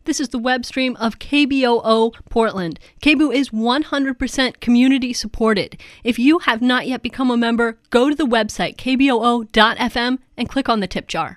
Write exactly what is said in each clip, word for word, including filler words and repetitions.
This is the web stream of K B O O Portland. K B O O is one hundred percent community supported. If you have not yet become a member, go to the website k b o o dot f m and click on the tip jar.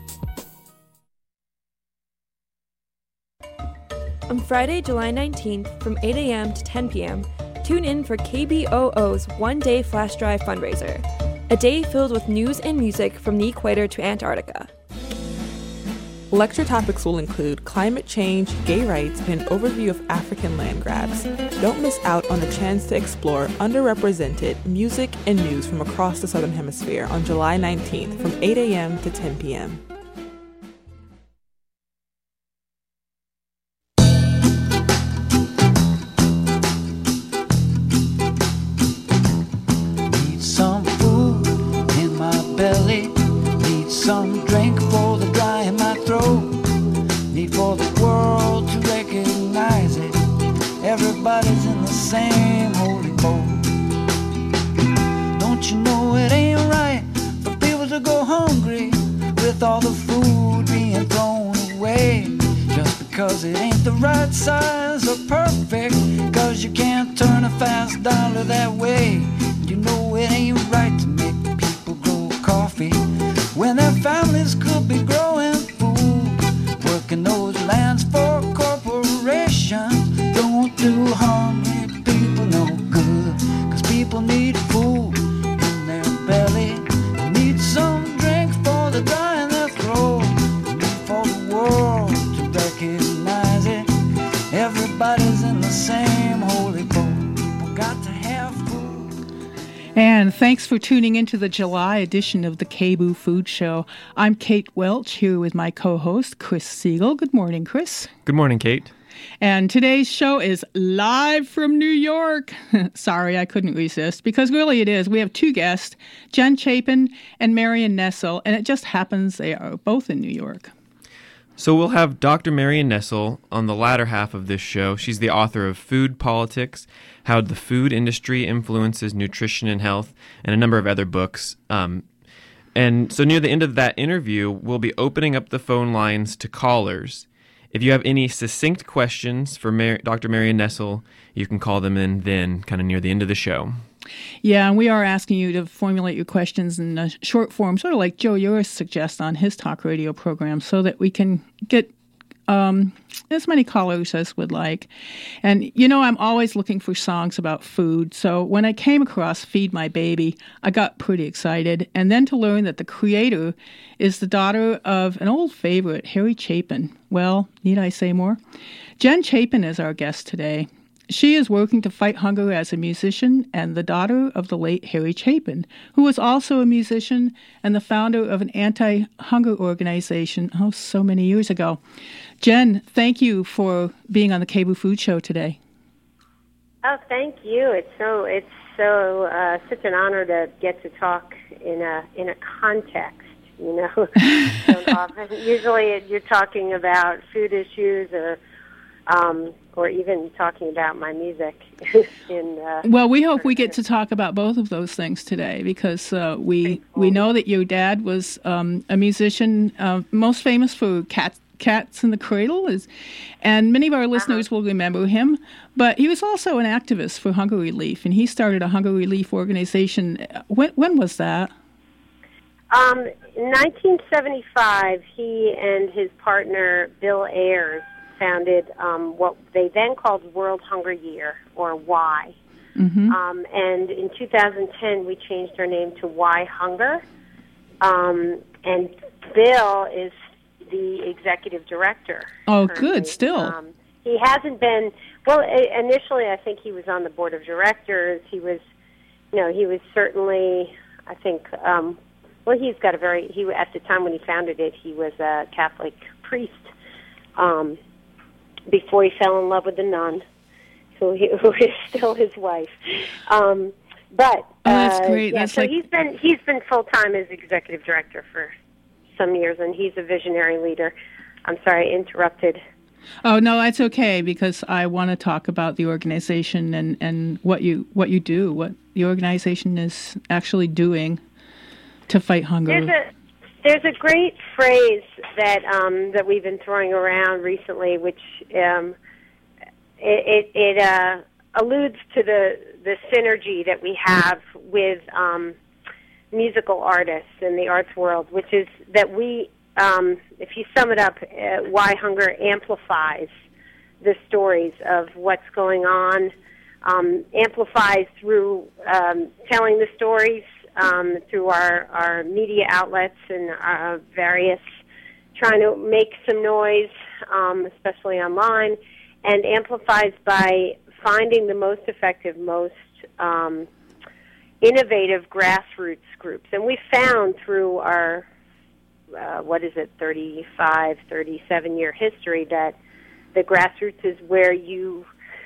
On Friday, July nineteenth, from eight a.m. to ten p.m., tune in for K B O O's one-day flash drive fundraiser, a day filled with news and music from the equator to Antarctica. Lecture topics will include climate change, gay rights, and an overview of African land grabs. Don't miss out on the chance to explore underrepresented music and news from across the Southern Hemisphere on July nineteenth from eight a.m. to ten p.m. Need some food in my belly, need some drink for the dry in my throat, need for the world to recognize it, everybody's in the same holy boat. Don't you know it ain't right for people to go hungry with all the food being thrown away, just because it ain't the right size or perfect, cause you can't turn a fast dollar that way. You know it ain't right to make people grow coffee when their families could be growing food, working those lands for corporations. Don't do hungry people no good, cause people need food in their belly, need some drink for the dry in their throat, need for the world to recognize it, everybody's in the same holy boat, people got to have food. And thanks for tuning into the July edition of the K B O O Food Show. I'm Kate Welch here with my co-host, Chris Siegel. Good morning, Chris. Good morning, Kate. And today's show is live from New York. Sorry, I couldn't resist, because really it is. We have two guests, Jen Chapin and Marion Nestle, and it just happens they are both in New York. So we'll have Doctor Marion Nestle on the latter half of this show. She's the author of Food Politics, How the Food Industry Influences Nutrition and Health, and a number of other books. Um, and so near the end of that interview, we'll be opening up the phone lines to callers. If you have any succinct questions for Mar- Doctor Marion Nestle, you can call them in then, kind of near the end of the show. Yeah, and we are asking you to formulate your questions in a short form, sort of like Joe Uris suggests on his talk radio program, so that we can get um, as many callers as would like. And, you know, I'm always looking for songs about food, so when I came across Feed My Baby, I got pretty excited. And then to learn that the creator is the daughter of an old favorite, Harry Chapin. Well, need I say more? Jen Chapin is our guest today. She is working to fight hunger as a musician and the daughter of the late Harry Chapin, who was also a musician and the founder of an anti-hunger organization, oh, so many years ago. Jen, thank you for being on the K B O O Food Show today. Oh, thank you. It's so it's so uh, such an honor to get to talk in a in a context. You know, so often, usually you're talking about food issues or. Um, or even talking about my music. in, uh, well, we hope we get to talk about both of those things today, because uh, we cool. we know that your dad was um, a musician, uh, most famous for Cats, Cats in the Cradle, is, and many of our listeners uh-huh. will remember him. But he was also an activist for hunger relief, and he started a hunger relief organization. When, when was that? Um, in nineteen seventy-five, he and his partner, Bill Ayers, founded um, what they then called World Hunger Year, or Y. Mm-hmm. Um, and in two thousand ten, we changed our name to Y Hunger. Um, and Bill is the executive director. Oh, currently. Good, still. Um, he hasn't been, well, initially I think he was on the board of directors. He was, you know, he was certainly, I think, um, well, he's got a very, he at the time when he founded it, he was a Catholic priest. Um before he fell in love with the nun, who, he, who is still his wife. Um, but oh, that's great. Uh, yeah, that's so like... he's been he's been full time as executive director for some years, and he's a visionary leader. I'm sorry, I interrupted. Oh no, that's okay, because I want to talk about the organization and, and what you what you do, what the organization is actually doing to fight hunger. There's a There's a great phrase that um, that we've been throwing around recently, which um, it, it, it uh, alludes to the, the synergy that we have with um, musical artists in the arts world, which is that we, um, if you sum it up, uh, Why Hunger amplifies the stories of what's going on, um, amplifies through um, telling the stories, um, through our, our media outlets and uh, various, trying to make some noise, um, especially online, and amplifies by finding the most effective, most um, innovative grassroots groups. And we found through our, uh, what is it, thirty-five, thirty-seven year history that the grassroots is where you,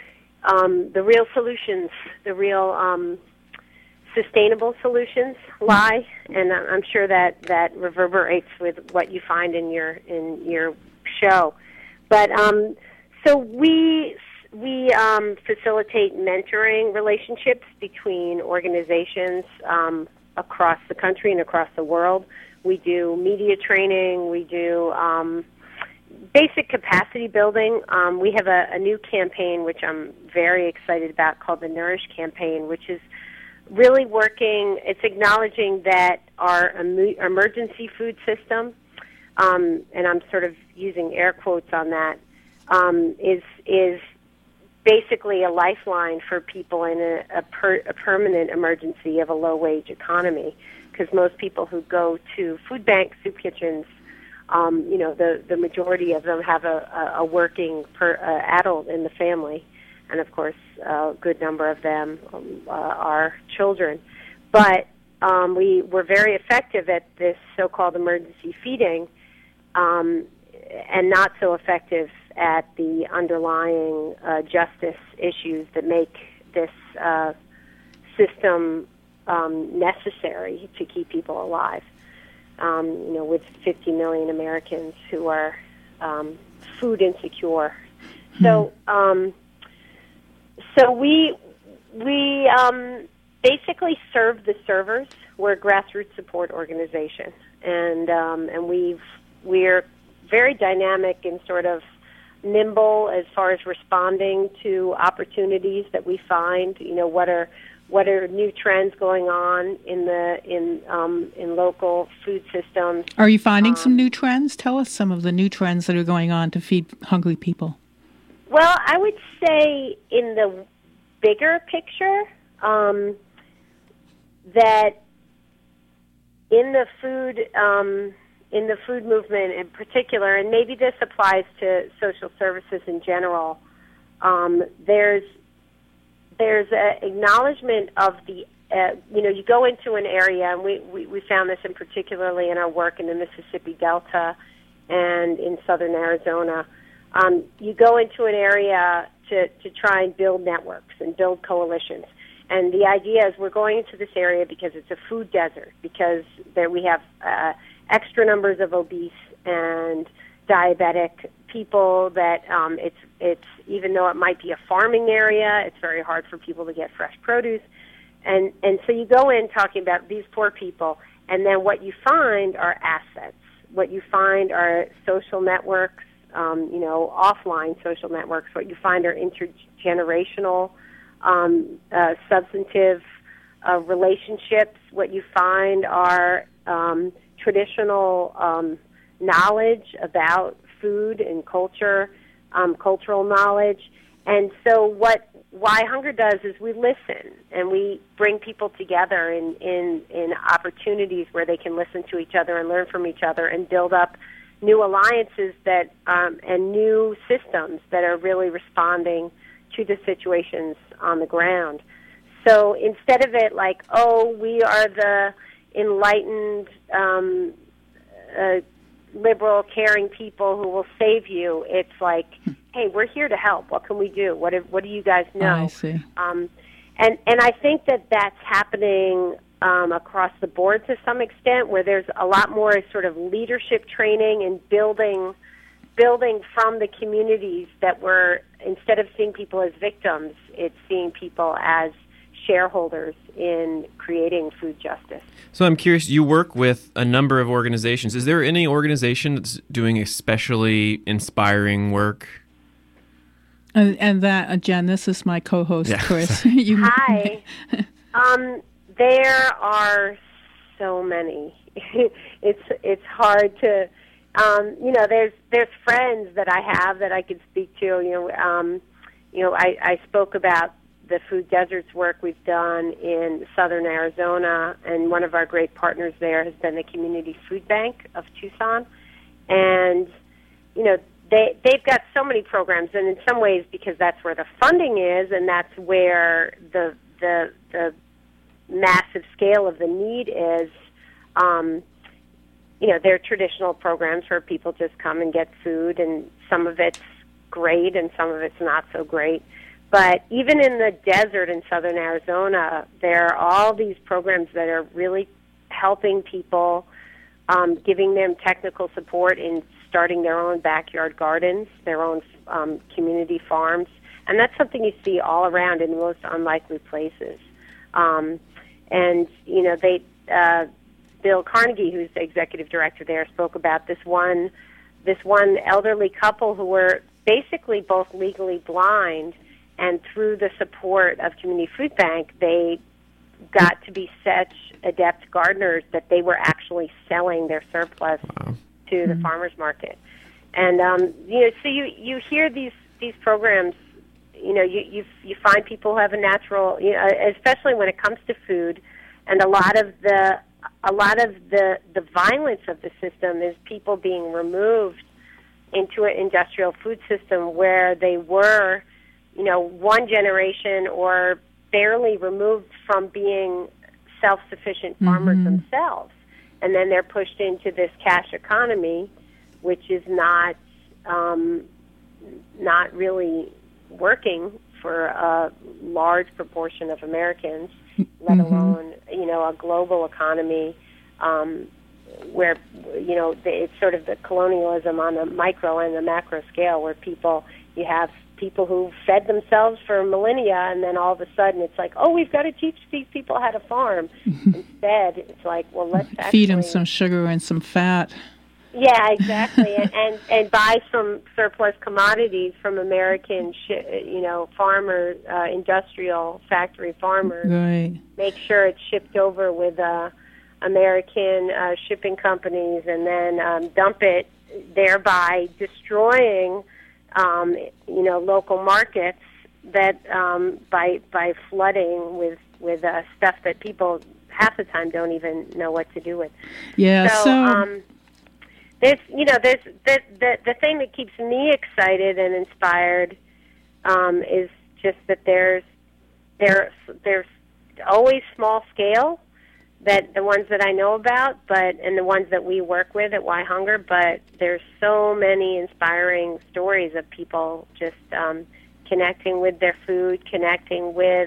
um, the real solutions, the real um, sustainable solutions lie. And I'm sure that, that reverberates with what you find in your in your show. But um, so we we um, facilitate mentoring relationships between organizations um, across the country and across the world. We do media training. We do um, basic capacity building. Um, we have a, a new campaign, which I'm very excited about, called the Nourish Campaign, which is really working, it's acknowledging that our em- emergency food system, um, and I'm sort of using air quotes on that, um, is is basically a lifeline for people in a, a, per, a permanent emergency of a low-wage economy, because most people who go to food banks, soup kitchens, um, you know, the, the majority of them have a, a working per, uh, adult in the family. And, of course, a good number of them um, uh, are children. But um, we were very effective at this so-called emergency feeding, um, and not so effective at the underlying uh, justice issues that make this uh, system um, necessary to keep people alive. Um, you know, with fifty million Americans who are um, food insecure. So, um, so we we um, basically serve the servers. We're a grassroots support organization, and um, and we've we're very dynamic and sort of nimble as far as responding to opportunities that we find. You know, what are what are new trends going on in the in um, in local food systems? Are you finding um, some new trends? Tell us some of the new trends that are going on to feed hungry people. Well, I would say in the bigger picture um, that in the food um, in the food movement in particular, and maybe this applies to social services in general, um, there's there's an acknowledgement of the, uh, you know, you go into an area, and we, we, we found this in particularly in our work in the Mississippi Delta and in southern Arizona. Um, you go into an area to, to try and build networks and build coalitions. And the idea is we're going into this area because it's a food desert, because there we have uh, extra numbers of obese and diabetic people, that um, it's it's even though it might be a farming area, it's very hard for people to get fresh produce. And, and so you go in talking about these poor people, and then what you find are assets. What you find are social networks, um, you know, offline social networks. What you find are intergenerational, um, uh, substantive uh, relationships. What you find are um, traditional um, knowledge about food and culture, um, cultural knowledge. And so what Why Hunger does is we listen, and we bring people together in, in, in opportunities where they can listen to each other and learn from each other and build up new alliances that um, and new systems that are really responding to the situations on the ground. So instead of it like, oh, we are the enlightened, um, uh, liberal, caring people who will save you, it's like, hey, we're here to help. What can we do? What if, what do you guys know? I see. Um, and and I think that that's happening um, across the board to some extent, where there's a lot more sort of leadership training and building building from the communities that were, instead of seeing people as victims, it's seeing people as shareholders in creating food justice. So I'm curious, you work with a number of organizations. Is there any organization that's doing especially inspiring work? And, and that, uh, Jen, this is my co-host, Yeah. Chris. you, Hi. um, there are so many. it's it's hard to, um, you know, there's there's friends that I have that I could speak to. You know, um, you know, I, I spoke about the food deserts work we've done in southern Arizona, and one of our great partners there has been the Community Food Bank of Tucson. And, you know, they, they've got so many programs, and in some ways because that's where the funding is and that's where the the, the massive scale of the need is, um, you know, they're traditional programs where people just come and get food, and some of it's great and some of it's not so great. But even in the desert in southern Arizona, there are all these programs that are really helping people, um, giving them technical support in starting their own backyard gardens, their own um, community farms. And that's something you see all around in the most unlikely places. Um, and, you know, they, uh, Bill Carnegie, who's the executive director there, spoke about this one, this one elderly couple who were basically both legally blind, and through the support of Community Food Bank, they got to be such adept gardeners that they were actually selling their surplus wow. to mm-hmm. the farmers market. And um, you know, so you you hear these these programs. You know, you you you find people who have a natural, you know, especially when it comes to food, and a lot of the a lot of the the violence of the system is people being removed into an industrial food system where they were, you know, one generation or barely removed from being self-sufficient farmers mm-hmm. themselves. And then they're pushed into this cash economy, which is not um, not really working for a large proportion of Americans, let mm-hmm. alone, you know, a global economy um, where, you know, it's sort of the colonialism on the micro and the macro scale where people, you have people who fed themselves for millennia, and then all of a sudden it's like, oh, we've got to teach these people how to farm. Instead, it's like, well, let's actually feed them some sugar and some fat. Yeah, exactly, and, and and buy some surplus commodities from American, sh- you know, farmers, uh, industrial factory farmers. Right. Make sure it's shipped over with uh, American uh, shipping companies, and then um, dump it, thereby destroying, um, you know, local markets that um, by by flooding with with uh, stuff that people half the time don't even know what to do with. Yeah. So. so Um, There's, you know, there's the, the the thing that keeps me excited and inspired um, is just that there's there's there's always small scale, that the ones that I know about, but and the ones that we work with at Why Hunger. But there's so many inspiring stories of people just um, connecting with their food, connecting with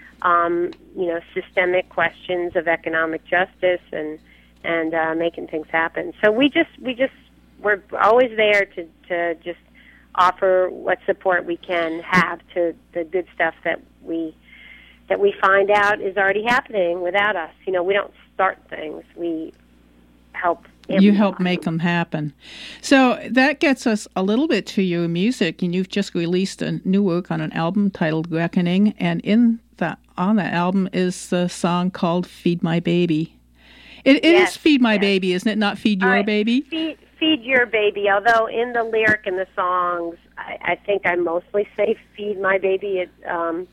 um, you know systemic questions of economic justice and. and uh, making things happen. So we just, we just, we're always there to, to just offer what support we can have to the good stuff that we, that we find out is already happening without us. You know, we don't start things, we help. You help make them happen. So that gets us a little bit to your music, and you've just released a new work on an album titled Reckoning, and in that, on that album is the song called Feed My Baby. It, it yes, is Feed My yes. Baby, isn't it? Not Feed Your uh, Baby? Feed, feed Your Baby, although in the lyric and the songs, I, I think I mostly say Feed My Baby. It, um,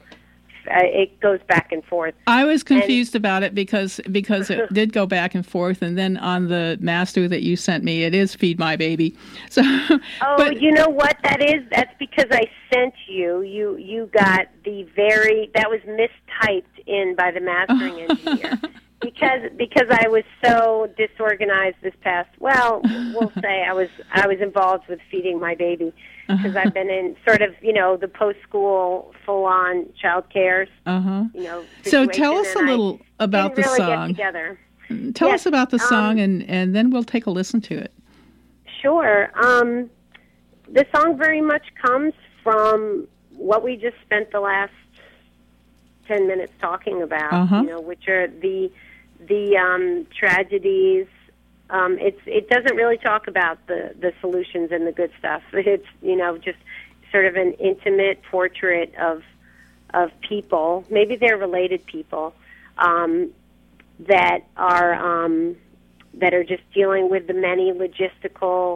it goes back and forth. I was confused and, about it because because it did go back and forth, and then on the master that you sent me, it is Feed My Baby. So, oh, but, you know what that is? That's because I sent you. You you got the very, that was mistyped in by the mastering engineer. Because because I was so disorganized this past, well, we'll say I was I was involved with feeding my baby because uh-huh. I've been in sort of, you know, the post-school full-on child care, uh-huh. you know, so tell us a little I about the really song. Get together. Tell yes, us about the song, um, and, and then we'll take a listen to it. Sure. Um, the song very much comes from what we just spent the last ten minutes talking about, Uh-huh. you know, which are the the um, tragedies. Um, it's it doesn't really talk about the, the solutions and the good stuff. It's, you know, just sort of an intimate portrait of of people. Maybe they're related people um, that are um, that are just dealing with the many logistical,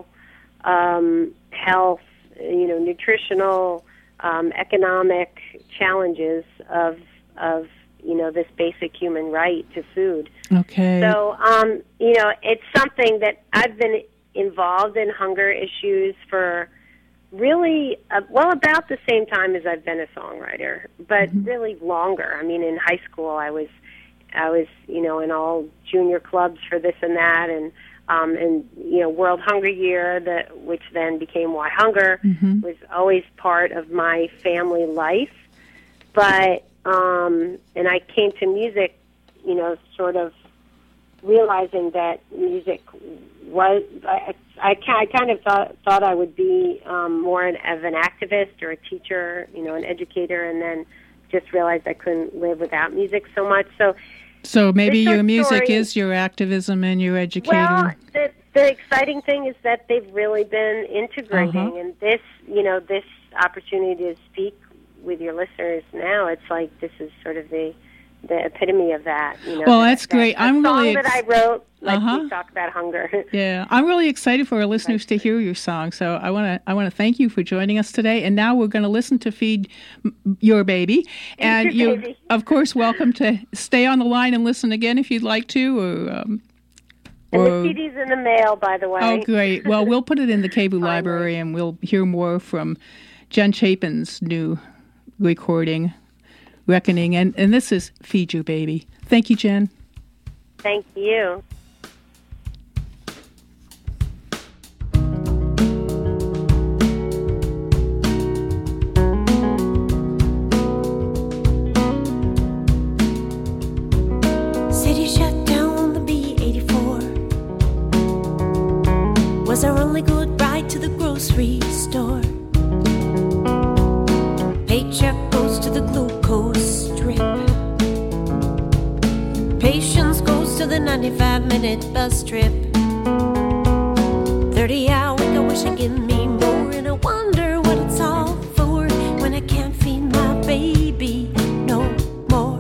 um, health, you know, nutritional, um, economic challenges of of you know this basic human right to food. Okay. So, um, you know, it's something that I've been involved in hunger issues for really, uh, well, about the same time as I've been a songwriter, but Mm-hmm. really longer. I mean, in high school, I was, I was, you know, in all junior clubs for this and that, and um, and you know, World Hunger Year, that which then became Why Hunger, Mm-hmm. was always part of my family life. But um, and I came to music, you know, sort of realizing that music was, I, I, I kind of thought, thought I would be um, more an, of an activist or a teacher, you know, an educator, and then just realized I couldn't live without music so much. So, So maybe This your music story- is your activism and your educating. well, the, the exciting thing is that they've really been integrating, Uh-huh. and this, you know, this opportunity to speak with your listeners now, it's like this is sort of the the epitome of that. You know, Well, that- that's that- great. a I'm song really that ex- I wrote. Like Uh-huh. we talk about hunger. Yeah, I'm really excited for our listeners to hear your song. So I want to I want to thank you for joining us today. And now we're going to listen to Feed M- Your Baby. And Your you're Baby. of course welcome to stay on the line and listen again if you'd like to. Or, um, And or the C D's in the mail, by the way. oh, great. Well, we'll put it in the K B O library, and we'll hear more from Jen Chapin's new recording, Reckoning. And and this is Feed Your Baby. Thank you, Jen. Thank you. City shut down, the B eighty-four was our only good ride to the grocery store. Paycheck goes to the glucose strip. Patience goes to the ninety-five minute bus trip. thirty hour week, I wish I'd give me more, and I wonder what it's all for when I can't feed my baby no more.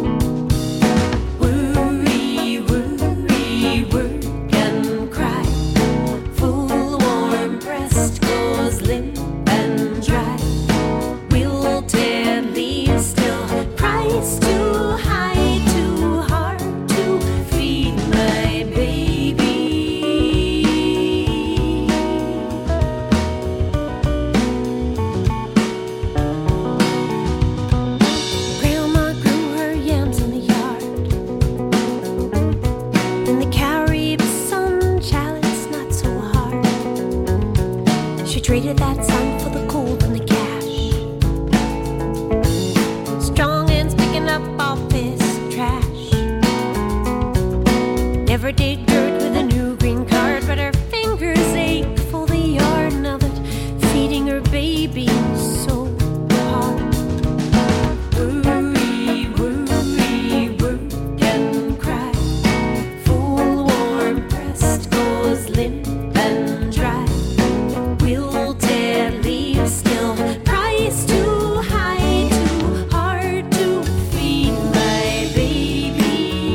Worry, worry, work and cry. Full warm breast goes limp and dry. Wilted leaves still. Price too high, too hard to feed my baby. Grandma grew her yams in the yard. In the Caribbean sun, child, it's not so hard. She traded that sun for the cold and the cash. Strong hands picking up office trash. Never did dirt with a new green card, but her fingers ache for the yarn of it, feeding her baby so hard. Worry, worry, work and cry. Full warm breast goes limp and dry. Wilted leaves still. Price too high, too hard to feed my baby.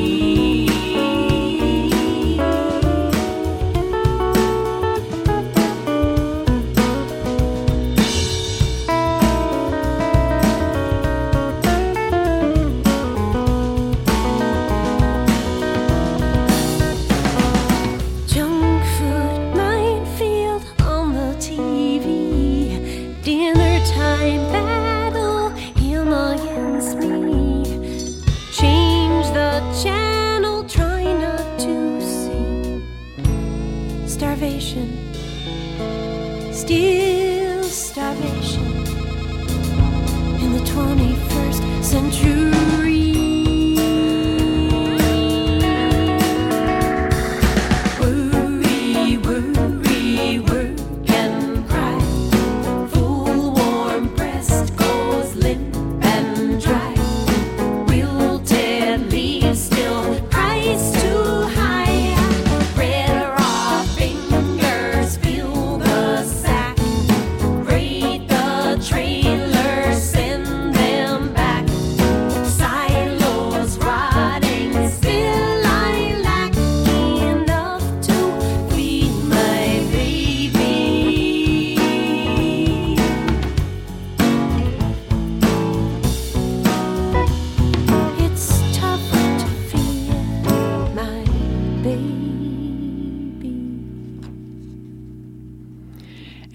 Junk food minefield on the T V. Dinner time battle him against me. Change the channel, try not to see. Starvation, still starvation in the twenty-first century. Worry, worry, work and cry. Full warm breast goes limp and dry.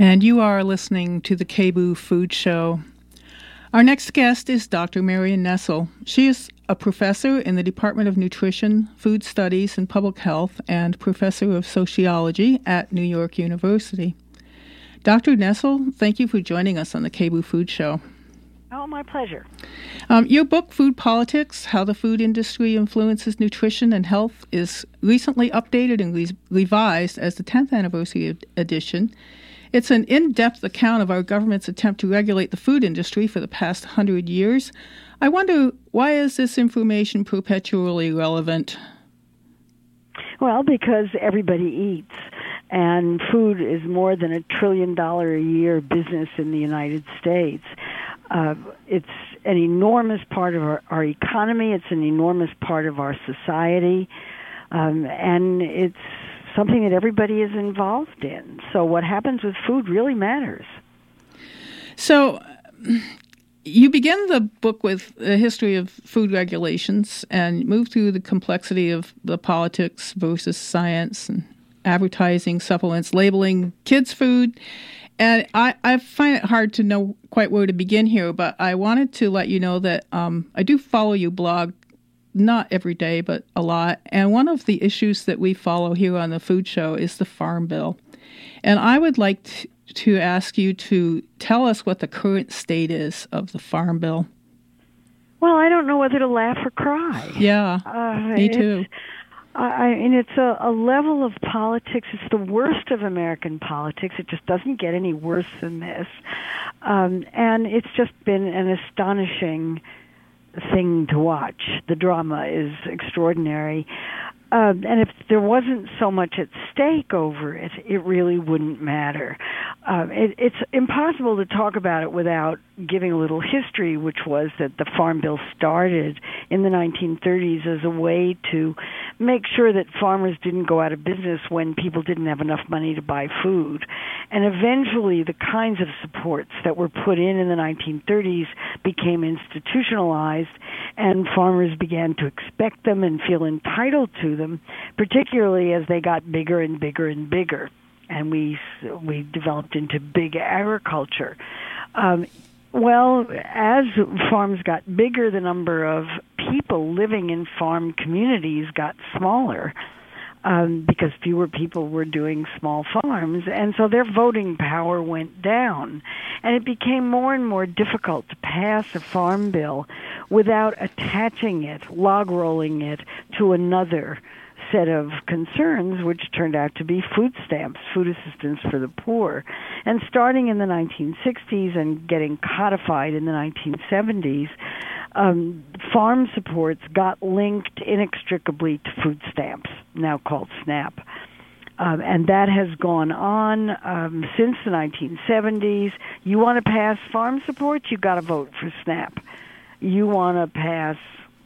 And you are listening to the K B O O Food Show. Our next guest is Doctor Marion Nestle. She is a professor in the Department of Nutrition, Food Studies, and Public Health, and professor of sociology at New York University. Doctor Nestle, thank you for joining us on the K B O O Food Show. Oh, my pleasure. Um, your book, Food Politics, How the Food Industry Influences Nutrition and Health, is recently updated and re- revised as the tenth anniversary ed- edition. It's an in-depth account of our government's attempt to regulate the food industry for the past hundred years. I wonder, why is this information perpetually relevant? Well, because everybody eats, and food is more than a trillion dollar a year business in the United States. Uh, it's an enormous part of our, our economy. It's an enormous part of our society, um, and it's something that everybody is involved in. So what happens with food really matters. So you begin the book with a history of food regulations and move through the complexity of the politics versus science and advertising, supplements, labeling, kids' food. And I, I find it hard to know quite where to begin here, but I wanted to let you know that um, I do follow you blog, not every day, but a lot. And one of the issues that we follow here on the Food Show is the Farm Bill. And I would like to, to ask you to tell us what the current state is of the Farm Bill. Well, I don't know whether to laugh or cry. Yeah, uh, me too. I mean, it's a, a level of politics. It's the worst of American politics. It just doesn't get any worse than this. Um, and it's just been an astonishing thing to watch. The drama is extraordinary. Uh, and if there wasn't so much at stake over it, it really wouldn't matter. Uh, it, it's impossible to talk about it without giving a little history, which was that the Farm Bill started in the nineteen thirties as a way to make sure that farmers didn't go out of business when people didn't have enough money to buy food. And eventually the kinds of supports that were put in in the nineteen thirties became institutionalized, and farmers began to expect them and feel entitled to them, particularly as they got bigger and bigger and bigger. And we we developed into big agriculture. Um, well, as farms got bigger, the number of people living in farm communities got smaller um, because fewer people were doing small farms, and so their voting power went down. And it became more and more difficult to pass a farm bill without attaching it, log rolling it to another set of concerns, which turned out to be food stamps, food assistance for the poor. And starting in the nineteen sixties and getting codified in the nineteen seventies, um, farm supports got linked inextricably to food stamps, now called SNAP. Um, and that has gone on um, since the nineteen seventies. You want to pass farm supports, you got to vote for SNAP. You want to pass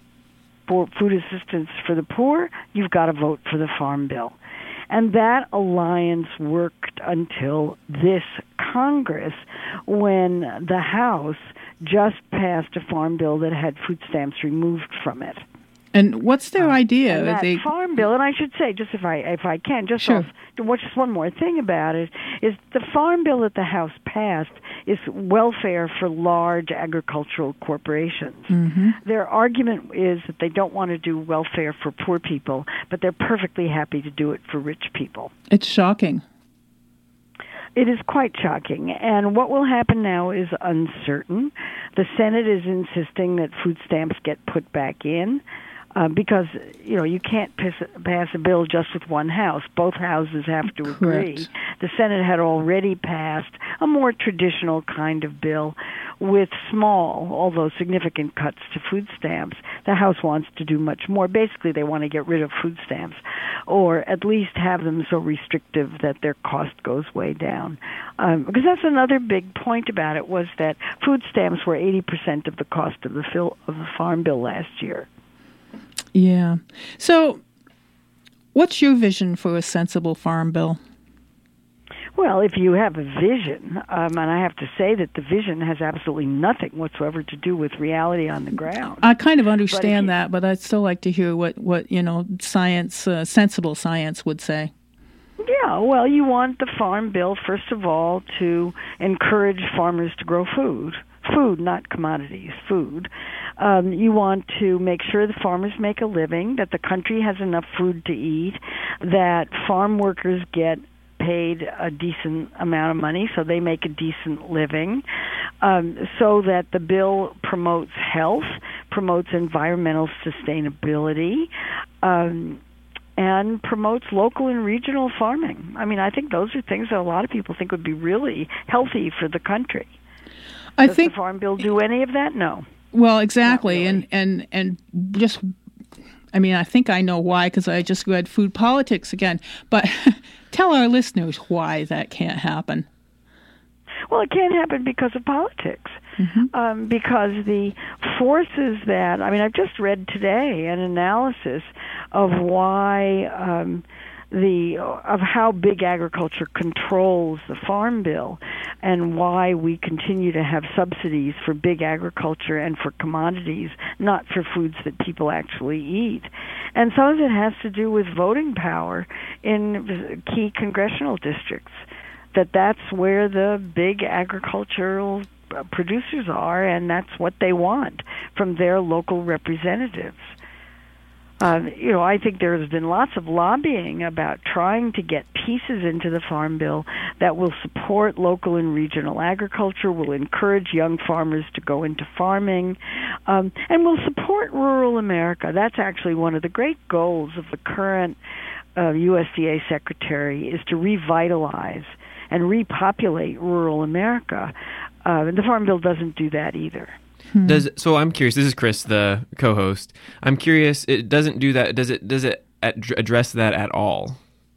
for food assistance for the poor, you've got to vote for the Farm Bill. And that alliance worked until this Congress, when the House just passed a farm bill that had food stamps removed from it. And what's their idea? And that they... farm bill, and I should say, just if I if I can, just sure. off, just one more thing about it, is the farm bill that the House passed is welfare for large agricultural corporations. Mm-hmm. Their argument is that they don't want to do welfare for poor people, but they're perfectly happy to do it for rich people. It's shocking. It is quite shocking, and what will happen now is uncertain. The Senate is insisting that food stamps get put back in. Uh, because, you know, you can't pass, pass a bill just with one house. Both houses have to agree. Correct. The Senate had already passed a more traditional kind of bill with small, although significant, cuts to food stamps. The House wants to do much more. Basically, they want to get rid of food stamps, or at least have them so restrictive that their cost goes way down. Um, because that's another big point about it, was that food stamps were eighty percent of the cost of the, fil- of the Farm Bill last year. Yeah. So what's your vision for a sensible farm bill? Well, if you have a vision, um, and I have to say that the vision has absolutely nothing whatsoever to do with reality on the ground. I kind of understand but you, that, but I'd still like to hear what, what you know, science, uh, sensible science would say. Yeah, well, you want the Farm Bill, first of all, to encourage farmers to grow food. Food, not commodities, food. Um, you want to make sure the farmers make a living, that the country has enough food to eat, that farm workers get paid a decent amount of money so they make a decent living, um, so that the bill promotes health, promotes environmental sustainability, um, and promotes local and regional farming. I mean, I think those are things that a lot of people think would be really healthy for the country. I Does think the Farm Bill do any of that? No. Well, exactly, really. and and and just, I mean, I think I know why because I just read Food Politics again. But tell our listeners why that can't happen. Well, it can't happen because of politics. Mm-hmm. Um, because the forces that, I mean, I've just read today an analysis of why um, the of how big agriculture controls the Farm Bill, and why we continue to have subsidies for big agriculture and for commodities, not for foods that people actually eat. And some of it has to do with voting power in key congressional districts, that that's where the big agricultural producers are, and that's what they want from their local representatives. Uh, you know, I think there has been lots of lobbying about trying to get pieces into the Farm Bill that will support local and regional agriculture, will encourage young farmers to go into farming, um, and will support rural America. That's actually one of the great goals of the current uh, U S D A secretary, is to revitalize and repopulate rural America. Uh, the Farm Bill doesn't do that either. Does so? I'm curious. This is Chris, the co-host. I'm curious. It doesn't do that. Does it? Does it ad- address that at all?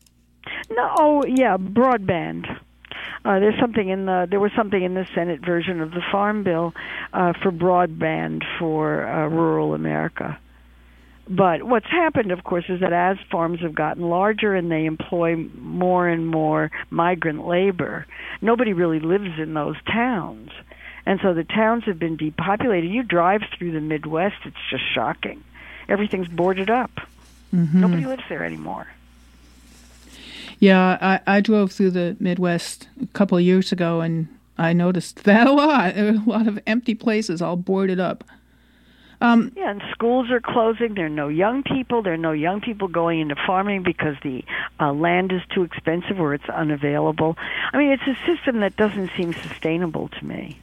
No. Oh, yeah. Broadband. Uh, there's something in the. There was something in the Senate version of the Farm Bill uh, for broadband for uh, rural America. But what's happened, of course, is that as farms have gotten larger and they employ more and more migrant labor, nobody really lives in those towns. And so the towns have been depopulated. You drive through the Midwest, it's just shocking. Everything's boarded up. Mm-hmm. Nobody lives there anymore. Yeah, I, I drove through the Midwest a couple of years ago, and I noticed that a lot. There are a lot of empty places all boarded up. Um, yeah, and schools are closing. There are no young people. There are no young people going into farming because the uh, land is too expensive or it's unavailable. I mean, it's a system that doesn't seem sustainable to me.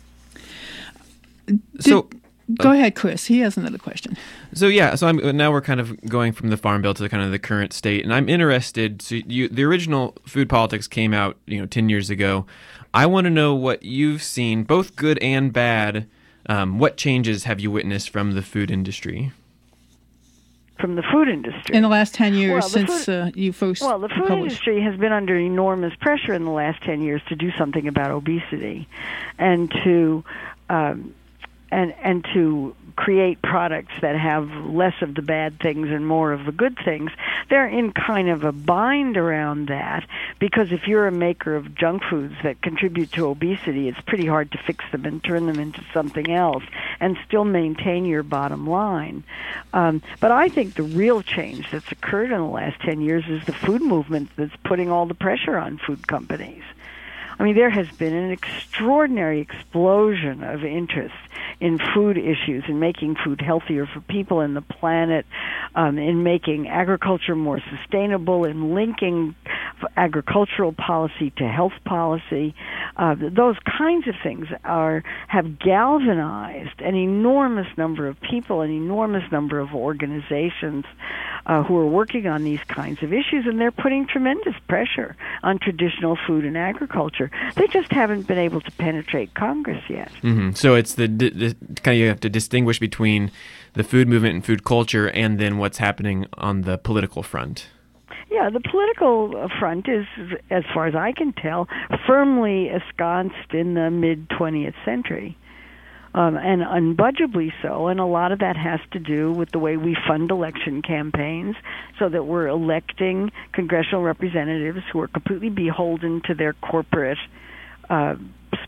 So, Did, go uh, ahead, Chris. He has another question. So yeah, so I'm now we're kind of going from the Farm Bill to kind of the current state, and I'm interested. So you, the original Food Politics came out, you know, ten years ago. I want to know what you've seen, both good and bad. Um, what changes have you witnessed from the food industry? From the food industry in the last ten years, well, since food, uh, you first well, the food published. industry has been under enormous pressure in the last ten years to do something about obesity, and to um, and and to create products that have less of the bad things and more of the good things. They're in kind of a bind around that, because if you're a maker of junk foods that contribute to obesity, it's pretty hard to fix them and turn them into something else and still maintain your bottom line. Um, but I think the real change that's occurred in the last ten years is the food movement that's putting all the pressure on food companies. I mean, there has been an extraordinary explosion of interest in food issues, in making food healthier for people and the planet, um, in making agriculture more sustainable, in linking agricultural policy to health policy. Uh, those kinds of things are have galvanized an enormous number of people, an enormous number of organizations uh, who are working on these kinds of issues, and they're putting tremendous pressure on traditional food and agriculture. They just haven't been able to penetrate Congress yet. Mm-hmm. So it's the, the kind of you have to distinguish between the food movement and food culture, and then what's happening on the political front. Yeah, the political front is, as far as I can tell, firmly ensconced in the mid-twentieth century, um, and unbudgeably so. And a lot of that has to do with the way we fund election campaigns, so that we're electing congressional representatives who are completely beholden to their corporate uh,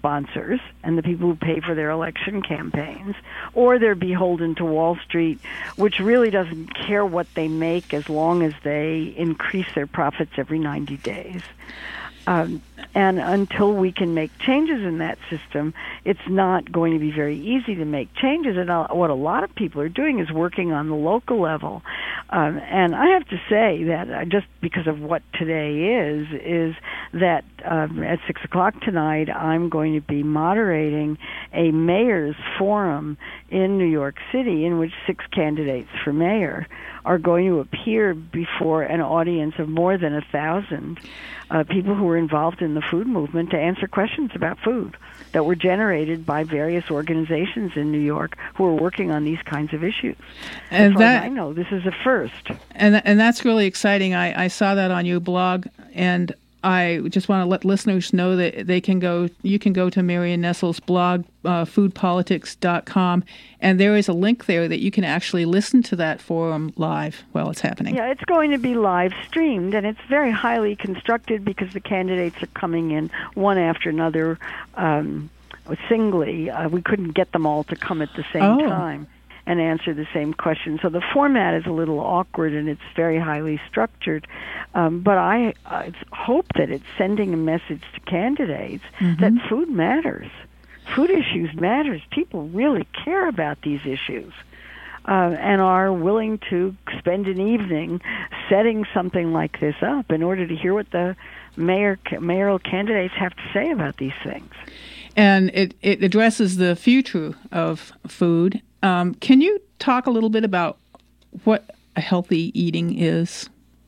sponsors and the people who pay for their election campaigns, or they're beholden to Wall Street, which really doesn't care what they make as long as they increase their profits every ninety days. Um, and until we can make changes in that system, it's not going to be very easy to make changes. And uh, what a lot of people are doing is working on the local level. Um, and I have to say that uh, just because of what today is, is that um, at six o'clock tonight, I'm going to be moderating a mayor's forum in New York City in which six candidates for mayor are going to appear before an audience of more than a thousand uh, people who were involved in the food movement to answer questions about food that were generated by various organizations in New York who are working on these kinds of issues. And as far that, as I know, this is a first. And and that's really exciting. I, I saw that on your blog, and I just want to let listeners know that they can go. You can go to Marion Nestle's blog, uh, food politics dot com, and there is a link there that you can actually listen to that forum live while it's happening. Yeah, it's going to be live streamed, and it's very highly constructed because the candidates are coming in one after another, um, singly. Uh, we couldn't get them all to come at the same oh. time and answer the same question. So the format is a little awkward, and it's very highly structured. Um, but I, I hope that it's sending a message to candidates mm-hmm. that food matters. Food issues matters. People really care about these issues uh, and are willing to spend an evening setting something like this up in order to hear what the mayor mayoral candidates have to say about these things. And it, it addresses the future of food. Um, can you talk a little bit about what a healthy eating is?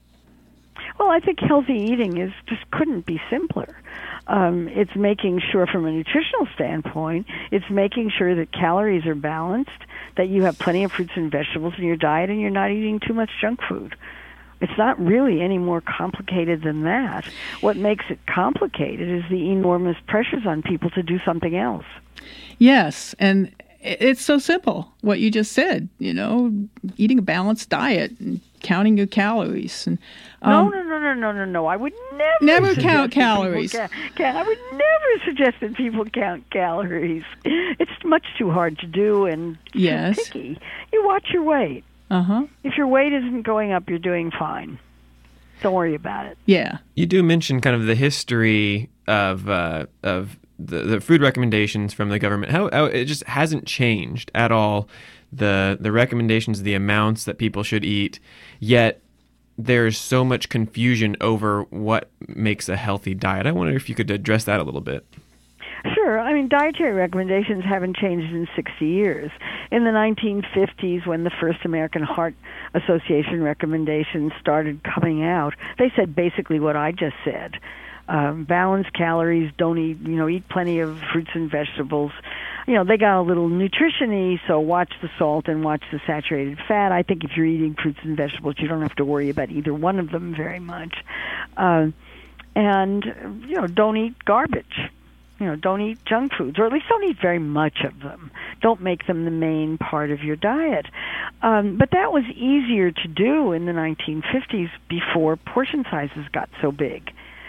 Well, I think healthy eating is just couldn't be simpler. Um, it's making sure from a nutritional standpoint, it's making sure that calories are balanced, that you have plenty of fruits and vegetables in your diet, and you're not eating too much junk food. It's not really any more complicated than that. What makes it complicated is the enormous pressures on people to do something else. Yes, and it's so simple, what you just said, you know, eating a balanced diet and counting your calories. And um, No, no, no, no, no, no, no. I would never Never count calories. Ca- ca- I would never suggest that people count calories. It's much too hard to do and yes. too picky. You watch your weight. Uh-huh. If your weight isn't going up, you're doing fine. Don't worry about it. Yeah. You do mention kind of the history of uh, of the, the food recommendations from the government. How, how it just hasn't changed at all. The the recommendations, the amounts that people should eat, yet there's so much confusion over what makes a healthy diet. I wonder if you could address that a little bit. Sure. I mean, dietary recommendations haven't changed in sixty years. In the nineteen fifties, when the first American Heart Association recommendations started coming out, they said basically what I just said. Um, balance calories, don't eat, you know, eat plenty of fruits and vegetables. You know, they got a little nutrition-y, so watch the salt and watch the saturated fat. I think if you're eating fruits and vegetables, you don't have to worry about either one of them very much. Uh, and, you know, don't eat garbage. You know, don't eat junk foods, or at least don't eat very much of them. Don't make them the main part of your diet. Um, but that was easier to do in the nineteen fifties before portion sizes got so big.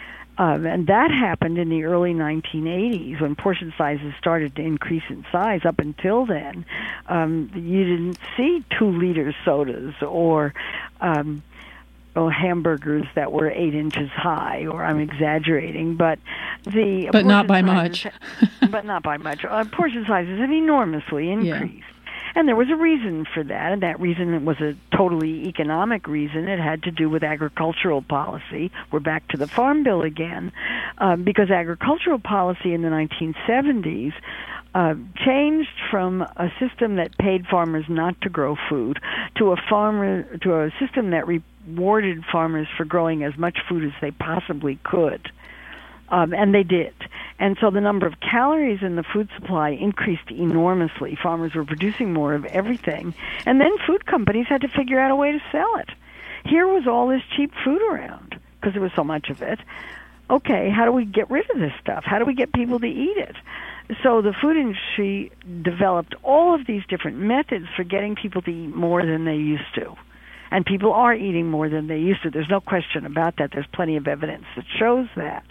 Um, and that happened in the early nineteen eighties when portion sizes started to increase in size. Up until then, um, you didn't see two-liter sodas or um, oh, hamburgers that were eight inches high, or I'm exaggerating, but the but not by sizes, much. but not by much. Uh, portion sizes have enormously increased. Yeah. And there was a reason for that, and that reason was a totally economic reason. It had to do with agricultural policy. We're back to the Farm Bill again, um, because agricultural policy in the nineteen seventies uh, changed from a system that paid farmers not to grow food to a farmer to a system that rewarded farmers for growing as much food as they possibly could. Um, and they did. And so the number of calories in the food supply increased enormously. Farmers were producing more of everything. And then food companies had to figure out a way to sell it. Here was all this cheap food around because there was so much of it. Okay, how do we get rid of this stuff? How do we get people to eat it? So the food industry developed all of these different methods for getting people to eat more than they used to. And people are eating more than they used to. There's no question about that. There's plenty of evidence that shows that.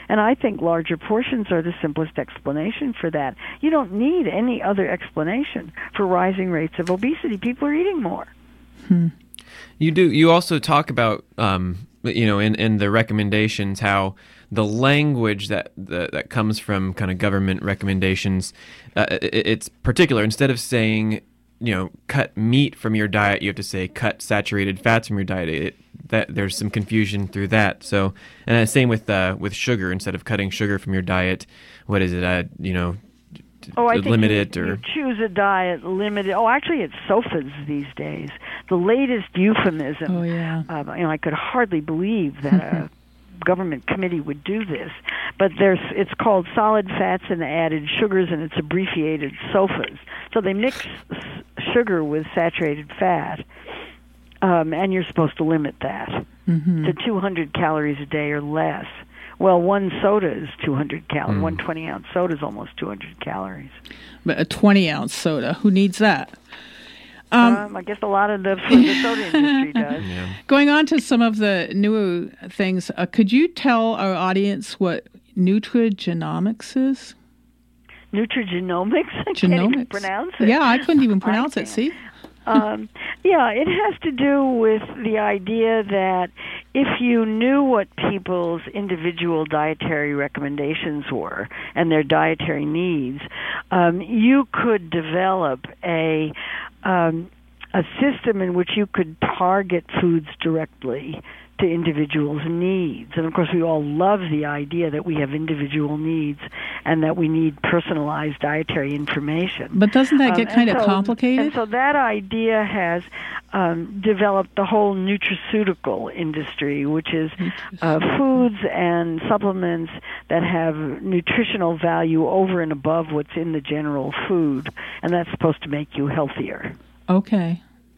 And I think larger portions are the simplest explanation for that. You don't need any other explanation for rising rates of obesity. People are eating more. Hmm. You do. You also talk about, um, you know, in, in the recommendations, how the language that that, that comes from kind of government recommendations, uh, it, it's particular. Instead of saying, you know, cut meat from your diet, you have to say cut saturated fats from your diet. It, that there's some confusion through that. So, and uh, same with uh, with sugar. Instead of cutting sugar from your diet, what is it? Uh, you know. Oh, I think limit you, it or you choose a diet, limit it. Oh, actually, it's S O F As these days. The latest euphemism. Oh, yeah. Uh, you know, I could hardly believe that a government committee would do this. But there's, it's called solid fats and added sugars, and it's abbreviated S O F As. So they mix s- sugar with saturated fat, um, and you're supposed to limit that mm-hmm. to two hundred calories a day or less. Well, one soda is two hundred calories. Mm. One twenty-ounce soda is almost two hundred calories. But a twenty-ounce soda, who needs that? Um, um, I guess a lot of the, the soda industry does. Yeah. Going on to some of the newer things, uh, could you tell our audience what nutrigenomics is? Nutrigenomics? I Genomics. can't even pronounce it. Yeah, I couldn't even pronounce it, see? um, yeah, it has to do with the idea that if you knew what people's individual dietary recommendations were and their dietary needs, um, you could develop a um, a system in which you could target foods directly to individuals' needs. And of course, we all love the idea that we have individual needs and that we need personalized dietary information. But doesn't that get um, kind of so, complicated? And so that idea has um, developed the whole nutraceutical industry, which is uh, foods and supplements that have nutritional value over and above what's in the general food, and that's supposed to make you healthier. Okay.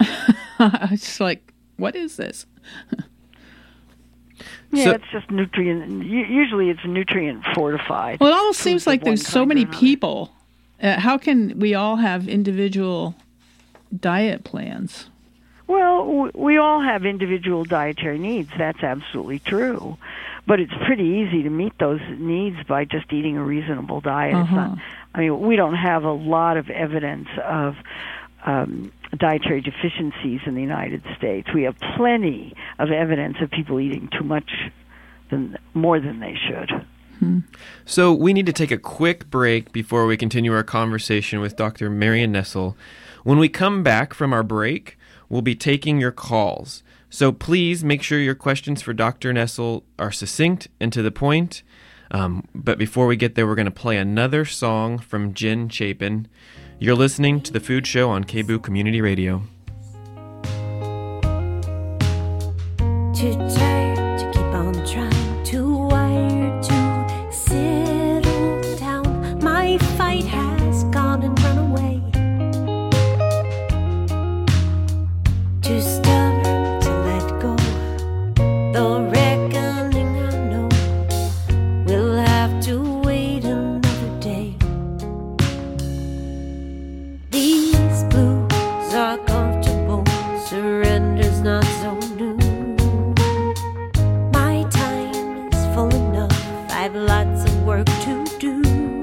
I was just like, what is this? Yeah, So- it's just nutrient. u- Usually, it's nutrient fortified. Well, it almost foods seems like of one there's so kind or many another. people. Uh, how can we all have individual diet plans? Well, w- we all have individual dietary needs. That's absolutely true. But it's pretty easy to meet those needs by just eating a reasonable diet. It's not, Uh-huh. I mean, we don't have a lot of evidence of um, dietary deficiencies in the United States. We have plenty of evidence of people eating too much, than more than they should. Hmm. So we need to take a quick break before we continue our conversation with Doctor Marion Nestle. When we come back from our break, we'll be taking your calls. So please make sure your questions for Doctor Nestle are succinct and to the point. Um, but before we get there, we're going to play another song from Jen Chapin. You're listening to The Food Show on K B O O Community Radio. Too tired to keep on trying, too wired to settle down. My fight has gone and run away. Too stubborn to let go. The reckoning I know will have to wait another day. These blues are comfortable, surrender's not so new. My time is full enough, I've lots of work to do.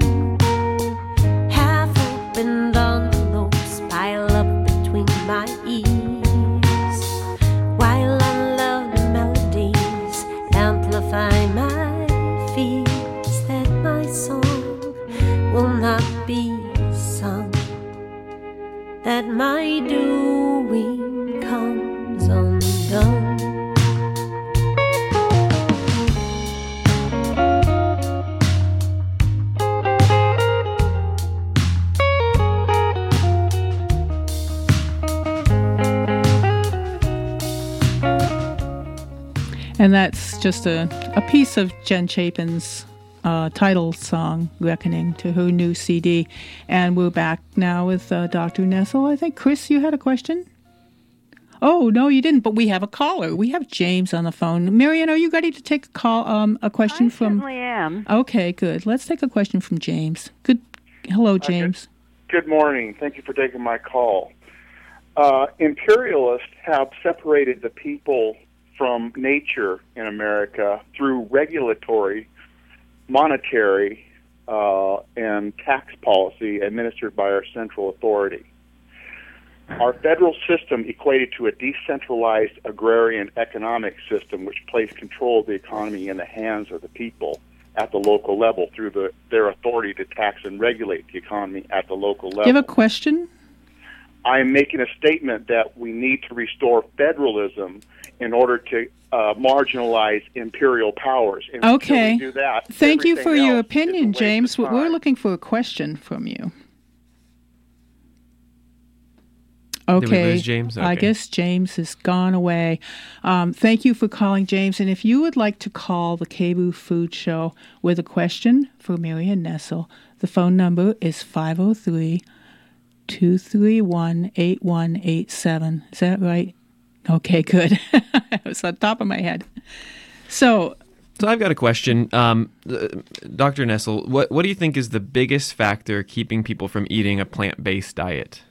Half opened envelopes pile up between my ears, while unloved melodies amplify my fears that my song will not be sung, that my doing comes undone. And that's just a, a piece of Jen Chapin's uh, title song, Reckoning, to her new C D. And we're back now with uh, Doctor Nestle. I think, Chris, you had a question? Oh, no, you didn't, but we have a caller. We have James on the phone. Marion, are you ready to take a call? Um, a question I from... certainly am. Okay, good. Let's take a question from James. Good. Hello, James. Good morning. Thank you for taking my call. Uh, imperialists have separated the people from nature in America through regulatory monetary uh, and tax policy administered by our central authority. Our federal system equated to a decentralized agrarian economic system which placed control of the economy in the hands of the people at the local level through the, their authority to tax and regulate the economy at the local level. Do you have a question? I am making a statement that we need to restore federalism in order to uh, marginalize imperial powers. And okay. until we do that, thank you for your else opinion, is a waste James. of time. We're looking for a question from you. Okay. Did we lose James? Okay. I guess James has gone away. Um, thank you for calling, James. And if you would like to call the K B O O Food Show with a question for Marion Nestle, the phone number is five oh three, two three one, eight one eight seven. Is that right? Okay, good. It was on top of my head. So... So I've got a question. Um, uh, Doctor Nestle, what, what do you think is the biggest factor keeping people from eating a plant-based diet?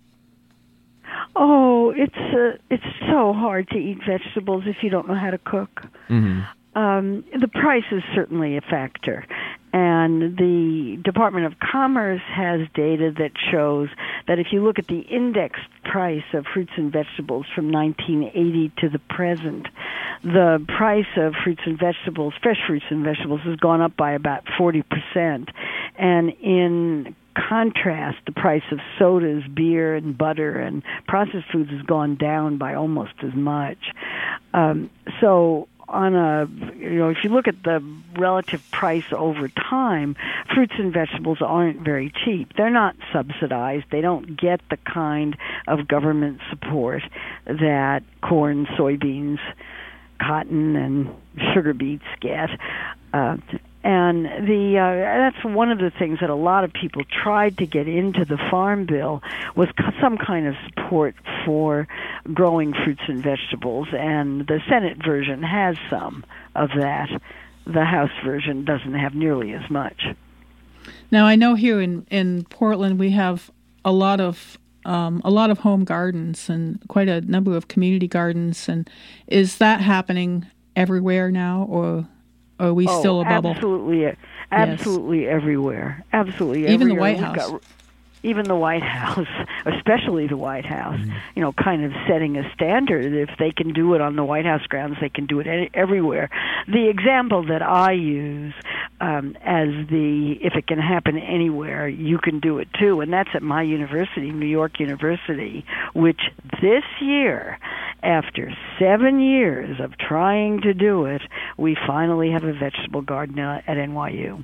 Oh, it's uh, it's so hard to eat vegetables if you don't know how to cook. Mm-hmm. Um, the price is certainly a factor, and the Department of Commerce has data that shows that if you look at the index price of fruits and vegetables from nineteen eighty to the present, the price of fruits and vegetables, fresh fruits and vegetables, has gone up by about forty percent, and in contrast, the price of sodas, beer, and butter and processed foods has gone down by almost as much. Um, so on a, you know, if you look at the relative price over time, fruits and vegetables aren't very cheap. They're not subsidized. They don't get the kind of government support that corn, soybeans, cotton, and sugar beets get. Uh, And the uh, that's one of the things that a lot of people tried to get into the Farm Bill was some kind of support for growing fruits and vegetables, and the Senate version has some of that. The House version doesn't have nearly as much. Now, I know here in, in Portland we have a lot of um, a lot of home gardens and quite a number of community gardens, and is that happening everywhere now, or are we oh, still a bubble? Absolutely, absolutely yes. everywhere. Absolutely even everywhere. the White We've House. Got, even the White House, especially the White House, mm-hmm. you know, kind of setting a standard. If they can do it on the White House grounds, they can do it any, everywhere. The example that I use um, as the, if it can happen anywhere, you can do it too, and that's at my university, New York University, which this year, after seven years of trying to do it, we finally have a vegetable garden at N Y U.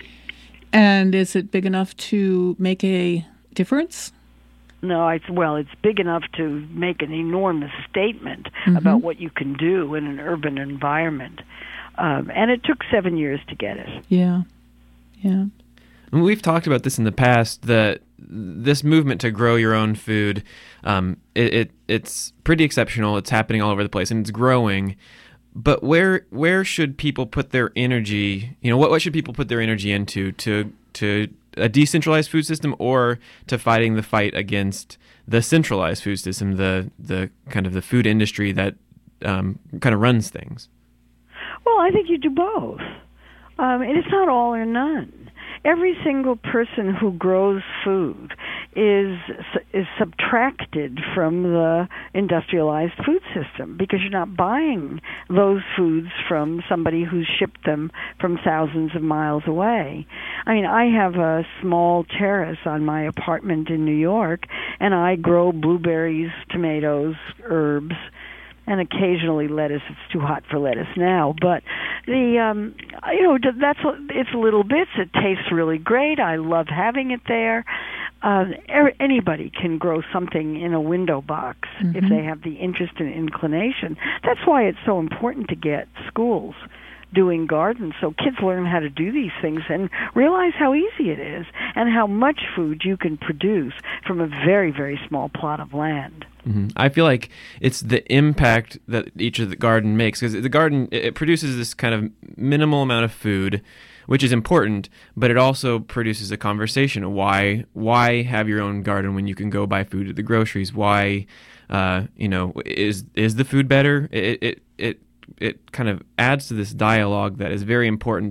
And is it big enough to make a difference? No, it's well, it's big enough to make an enormous statement mm-hmm. about what you can do in an urban environment. Um, and it took seven years to get it. Yeah, yeah. And we've talked about this in the past, that this movement to grow your own food, um, it, it it's pretty exceptional. It's happening all over the place, and it's growing. But where where should people put their energy? You know, what what should people put their energy into to to a decentralized food system, or to fighting the fight against the centralized food system, the the kind of the food industry that um, kind of runs things? Well, I think you do both. Um, and it's not all or none. Every single person who grows food is is subtracted from the industrialized food system, because you're not buying those foods from somebody who's shipped them from thousands of miles away. I mean, I have a small terrace on my apartment in New York, and I grow blueberries, tomatoes, herbs, and occasionally lettuce. It's too hot for lettuce now, but the um, you know that's it's little bits. It tastes really great. I love having it there. Uh, er, anybody can grow something in a window box mm-hmm. if they have the interest and inclination. That's why it's so important to get schools doing gardens, so kids learn how to do these things and realize how easy it is and how much food you can produce from a very, very small plot of land. Mm-hmm. I feel like it's the impact that each of the garden makes, because the garden, it produces this kind of minimal amount of food, which is important, but it also produces a conversation. Why why have your own garden when you can go buy food at the groceries? Why, uh, you know, is is the food better? It it it it kind of adds to this dialogue that is very important, that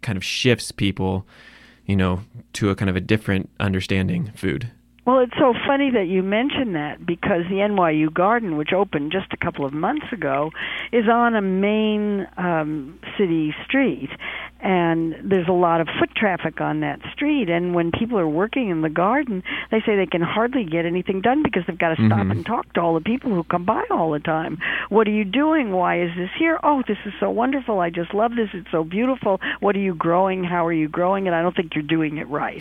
kind of shifts people, you know, to a kind of a different understanding of food. Well, it's so funny that you mention that, because the N Y U Garden, which opened just a couple of months ago, is on a main um, city street, and there's a lot of foot traffic on that street. And when people are working in the garden, they say they can hardly get anything done because they've got to stop Mm-hmm. and talk to all the people who come by all the time. What are you doing? Why is this here? Oh, this is so wonderful. I just love this. It's so beautiful. What are you growing? How are you growing it? I don't think you're doing it right.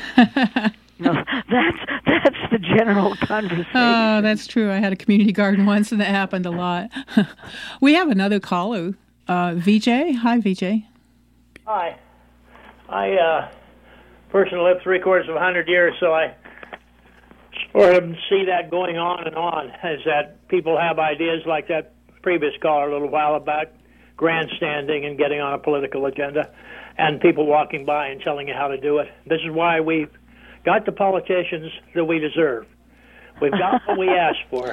No, that's that's the general conversation. Oh, that's true. I had a community garden once, and that happened a lot. We have another caller, uh, V J. Hi, V J. Hi. I, uh, person lived three quarters of a hundred years, so I sort of see that going on and on, is that people have ideas like that previous caller a little while about grandstanding and getting on a political agenda, and people walking by and telling you how to do it. This is why we've got the politicians that we deserve. We've got what we asked for.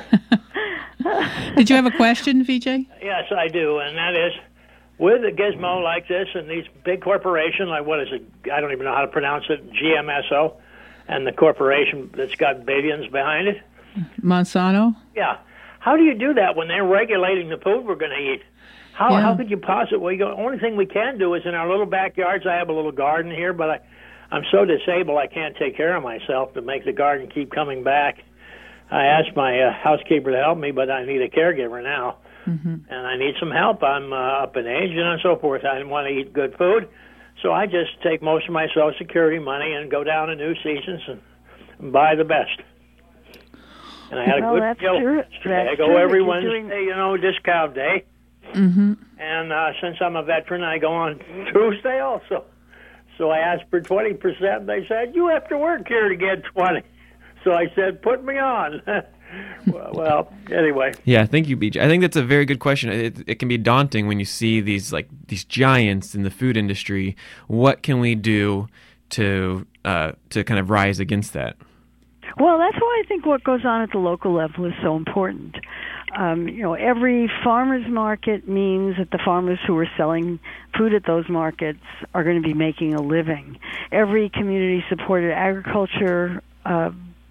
Did you have a question, V J? Yes, I do, and that is, with a gizmo like this and these big corporations, like what is it, I don't even know how to pronounce it, G M S O, and the corporation that's got billions behind it. Monsanto? Yeah. How do you do that when they're regulating the food we're going to eat? How Yeah. how could you possibly go? The only thing we can do is in our little backyards. I have a little garden here, but I, I'm so disabled I can't take care of myself to make the garden keep coming back. I asked my uh, housekeeper to help me, but I need a caregiver now. Mm-hmm. And I need some help. I'm uh, up in age and so forth. I want to eat good food, so I just take most of my Social Security money and go down to New Seasons and, and buy the best. And I had well, a good that's deal true. yesterday. That's I go true every that you're Wednesday, doing... you know, discount day. Mm-hmm. And uh, since I'm a veteran, I go on Tuesday also. So I asked for twenty percent. They said, you have to work here to get twenty. So I said, put me on. well, well, anyway. Yeah, thank you, B J. I think that's a very good question. It, it can be daunting when you see these like these giants in the food industry. What can we do to uh, to kind of rise against that? Well, that's why I think what goes on at the local level is so important. Um, you know, every farmer's market means that the farmers who are selling food at those markets are going to be making a living. Every community-supported agriculture uh,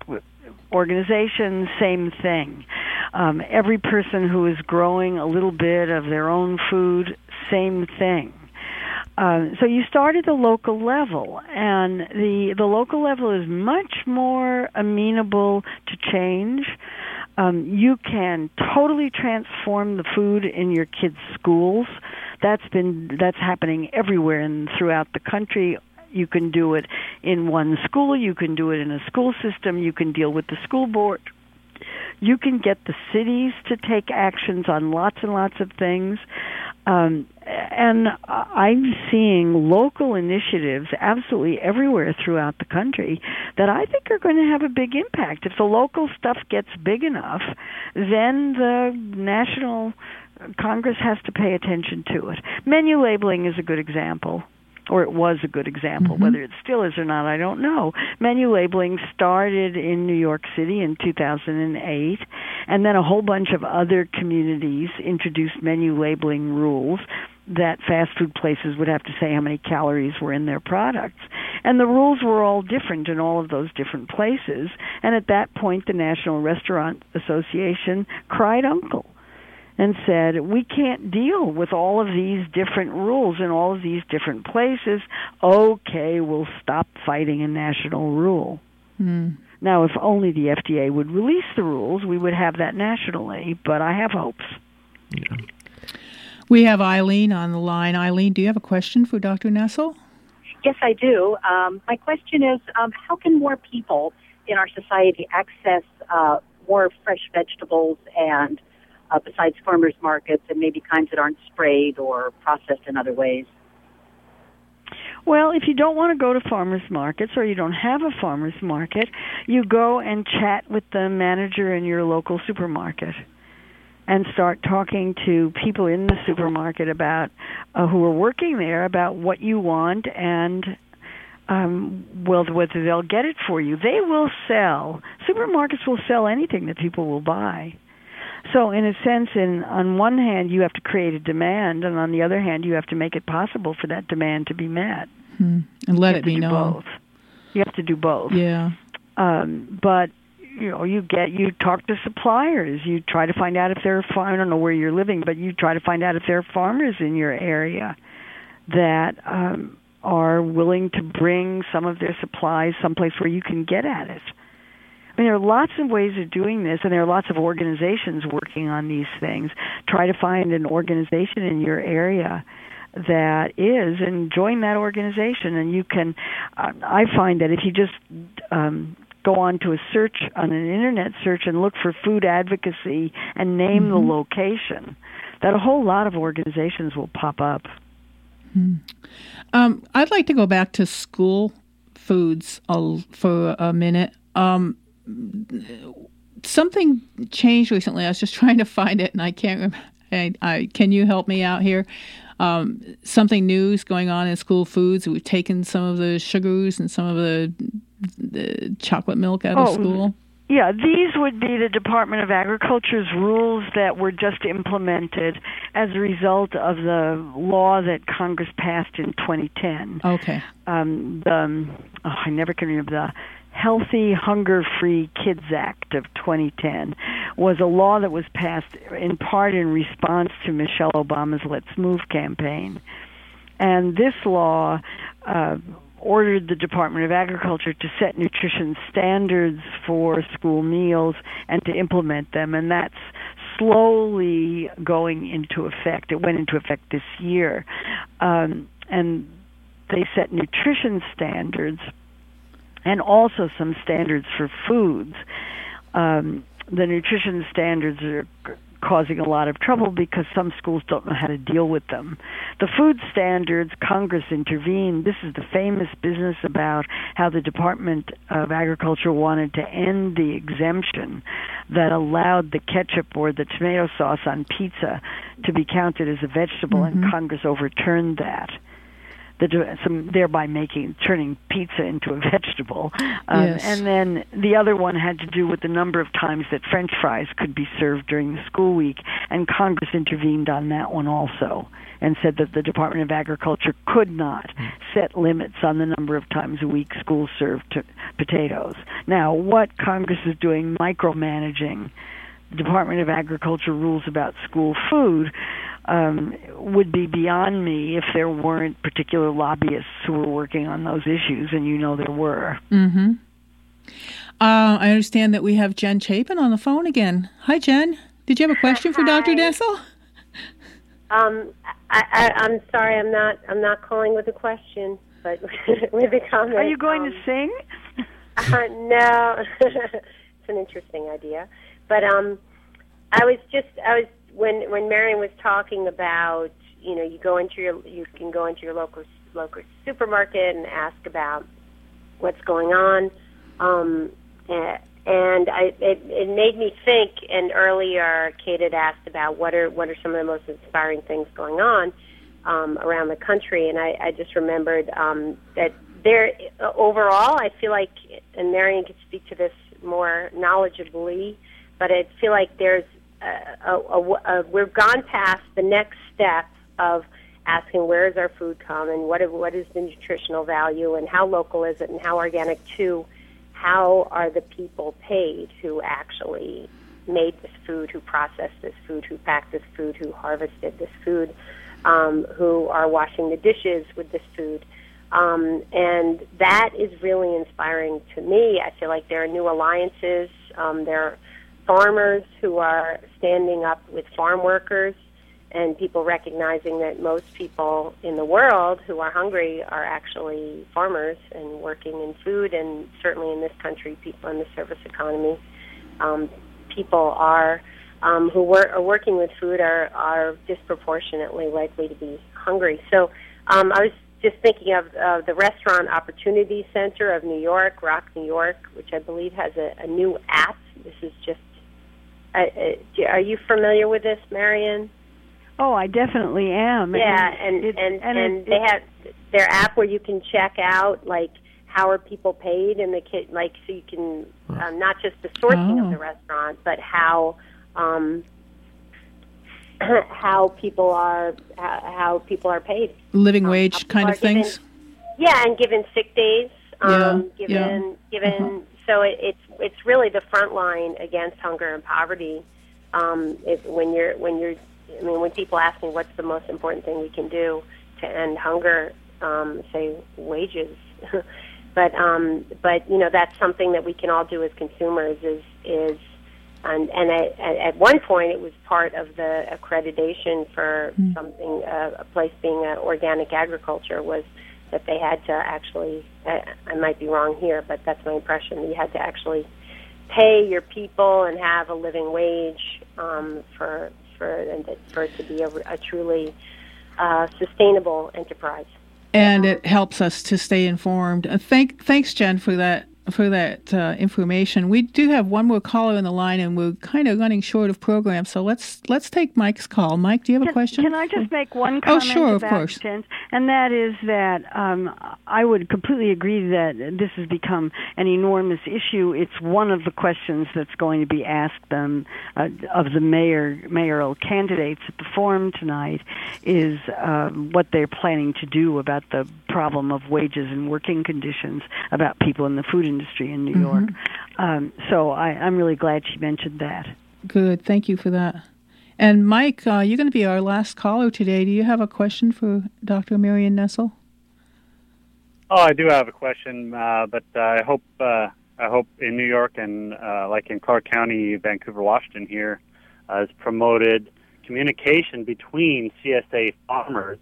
organization, same thing. Um, every person who is growing a little bit of their own food, same thing. Uh, so you start at the local level, and the the local level is much more amenable to change. Um, you can totally transform the food in your kids' schools. That's been that's happening everywhere and throughout the country. You can do it in one school. You can do it in a school system. You can deal with the school board. You can get the cities to take actions on lots and lots of things. Um, and I'm seeing local initiatives absolutely everywhere throughout the country that I think are going to have a big impact. If the local stuff gets big enough, then the national Congress has to pay attention to it. Menu labeling is a good example. Or it was a good example. Mm-hmm. Whether it still is or not, I don't know. Menu labeling started in New York City in two thousand eight, and then a whole bunch of other communities introduced menu labeling rules that fast food places would have to say how many calories were in their products. And the rules were all different in all of those different places. And at that point, the National Restaurant Association cried uncle and said, we can't deal with all of these different rules in all of these different places. Okay, we'll stop fighting a national rule. Mm. Now, if only the F D A would release the rules, we would have that nationally, but I have hopes. Yeah. We have Eileen on the line. Eileen, do you have a question for Doctor Nessel? Yes, I do. Um, my question is, um, how can more people in our society access uh, more fresh vegetables and Uh, besides farmers markets and maybe kinds that aren't sprayed or processed in other ways? Well, if you don't want to go to farmers markets or you don't have a farmers market, you go and chat with the manager in your local supermarket and start talking to people in the supermarket about uh, who are working there about what you want and um, well, whether they'll get it for you. They will sell. Supermarkets will sell anything that people will buy. So in a sense, in on one hand, you have to create a demand, and on the other hand, you have to make it possible for that demand to be met. Hmm. And let it be known. Both. You have to do both. Yeah. Um, but you know, you get you talk to suppliers. You try to find out if there are farm. I don't know where you're living, but you try to find out if there are farmers in your area that um, are willing to bring some of their supplies someplace where you can get at it. I mean, there are lots of ways of doing this, and there are lots of organizations working on these things. Try to find an organization in your area that is, and join that organization. And you can, uh, I find that if you just um, go on to a search, on an internet search, and look for food advocacy and name mm-hmm. the location, that a whole lot of organizations will pop up. Hmm. Um, I'd like to go back to school foods for a minute. Um, something changed recently. I was just trying to find it, and I can't remember. I, I, can you help me out here? Um, something new is going on in school foods. We've taken some of the sugars and some of the, the chocolate milk out oh, of school. Yeah, these would be the Department of Agriculture's rules that were just implemented as a result of the law that Congress passed in twenty ten. Okay. Um, the, oh, I never can remember the Healthy, Hunger-Free Kids Act of twenty ten was a law that was passed in part in response to Michelle Obama's Let's Move campaign. And this law uh, ordered the Department of Agriculture to set nutrition standards for school meals and to implement them, and that's slowly going into effect. It went into effect this year. Um, and they set nutrition standards and also some standards for foods. Um, the nutrition standards are causing a lot of trouble because some schools don't know how to deal with them. The food standards, Congress intervened. This is the famous business about how the Department of Agriculture wanted to end the exemption that allowed the ketchup or the tomato sauce on pizza to be counted as a vegetable, mm-hmm. and Congress overturned that. The, some, thereby making turning pizza into a vegetable. Um, yes. And then the other one had to do with the number of times that French fries could be served during the school week, and Congress intervened on that one also and said that the Department of Agriculture could not set limits on the number of times a week schools served to potatoes. Now, what Congress is doing, micromanaging the Department of Agriculture rules about school food, Um, would be beyond me if there weren't particular lobbyists who were working on those issues, and you know there were. Mm-hmm. Uh, I understand that we have Jen Chapin on the phone again. Hi, Jen. Did you have a question for Hi. Doctor Nessel? Um, I, I, I'm sorry, I'm not. I'm not calling with a question, but with a comment. Are you going um, to sing? Uh, no, it's an interesting idea, but um, I was just I was. When when Marion was talking about, you know, you go into your you can go into your local local supermarket and ask about what's going on, um, and I it, it made me think. And earlier, Kate had asked about what are what are some of the most inspiring things going on um, around the country, and I, I just remembered um, that there overall, I feel like, and Marion could speak to this more knowledgeably, but I feel like there's Uh, a, a, a, we've gone past the next step of asking where does our food come and what what is the nutritional value and how local is it and how organic, to how are the people paid who actually made this food, who processed this food, who packed this food, who harvested this food, um, who are washing the dishes with this food. Um, and that is really inspiring to me. I feel like there are new alliances. Um, there are farmers who are standing up with farm workers, and people recognizing that most people in the world who are hungry are actually farmers and working in food, and certainly in this country, people in the service economy, um, people are um, who wor- are working with food are, are disproportionately likely to be hungry. So um, I was just thinking of uh, the Restaurant Opportunity Center of New York, Rock New York, which I believe has a, a new app. This is just Uh, are you familiar with this, Marion? Oh, I definitely am. Yeah, and and it, and, and, and it, they have their app where you can check out like how are people paid, and the kid like so you can um, not just the sourcing oh. of the restaurant, but how um, how people are how people are paid. Living wage um, kind of given, things. Yeah, and given sick days. Um, yeah, given yeah. given uh-huh. So it, it's it's really the front line against hunger and poverty. Um, it, when you're when you're I mean when people ask me what's the most important thing we can do to end hunger, um, say wages. but um, but you know that's something that we can all do as consumers. Is is and and at, at one point it was part of the accreditation for mm. something uh, a place being uh, organic agriculture was that they had to actually. Uh, I might be wrong here, but that's my impression. You had to actually pay your people and have a living wage um, for for and for it to be a, a truly uh, sustainable enterprise. And it helps us to stay informed. Uh, thank, thanks, Jen, for that for that uh, information. We do have one more caller in the line, and we're kind of running short of program. So let's let's take Mike's call. Mike, do you have can, a question? Can I just make one comment? Oh, sure, about of course. Jen's? And that is that um, I would completely agree that this has become an enormous issue. It's one of the questions that's going to be asked them uh, of the mayor mayoral candidates at the forum tonight is um, what they're planning to do about the problem of wages and working conditions about people in the food industry in New York. Mm-hmm. Um, so I, I'm really glad she mentioned that. Good. Thank you for that. And Mike, uh, you're going to be our last caller today. Do you have a question for Doctor Marion Nestle? Oh, I do have a question, uh, but uh, I hope uh, I hope in New York and uh, like in Clark County, Vancouver, Washington here, uh, has promoted communication between C S A farmers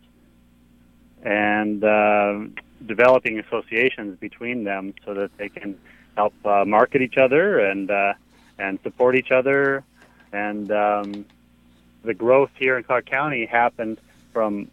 and uh, developing associations between them so that they can help uh, market each other and uh, and support each other. And um, the growth here in Clark County happened from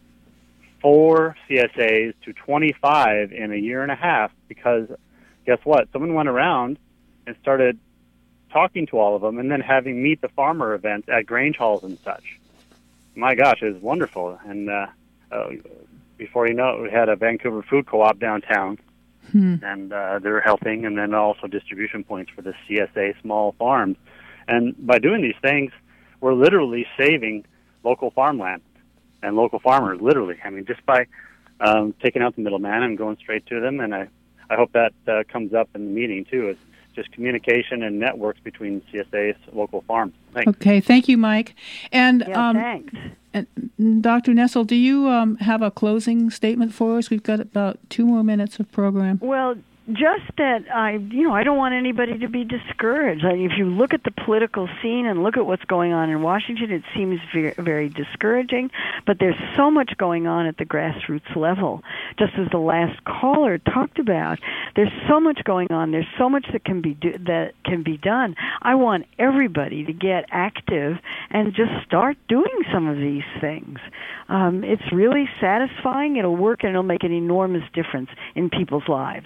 four C S As to twenty-five in a year and a half because, guess what? Someone went around and started talking to all of them and then having meet the farmer events at Grange Halls and such. My gosh, it was wonderful. And uh, uh, before you know it, we had a Vancouver food co-op downtown, hmm. and uh, they're helping, and then also distribution points for the C S A small farms. And by doing these things, we're literally saving local farmland and local farmers, literally. I mean, just by um, taking out the middleman and going straight to them. And I, I hope that uh, comes up in the meeting, too. It's just communication and networks between C S A's local farms. Thanks. Okay, thank you, Mike. And yeah, um, thanks. And Doctor Nestle, do you um, have a closing statement for us? We've got about two more minutes of program. Well, just that I, you know, I don't want anybody to be discouraged. I mean, if you look at the political scene and look at what's going on in Washington, it seems very, very discouraging. But there's so much going on at the grassroots level. Just as the last caller talked about, there's so much going on. There's so much that can be do, that can be done. I want everybody to get active and just start doing some of these things. Um, it's really satisfying. It'll work, and it'll make an enormous difference in people's lives.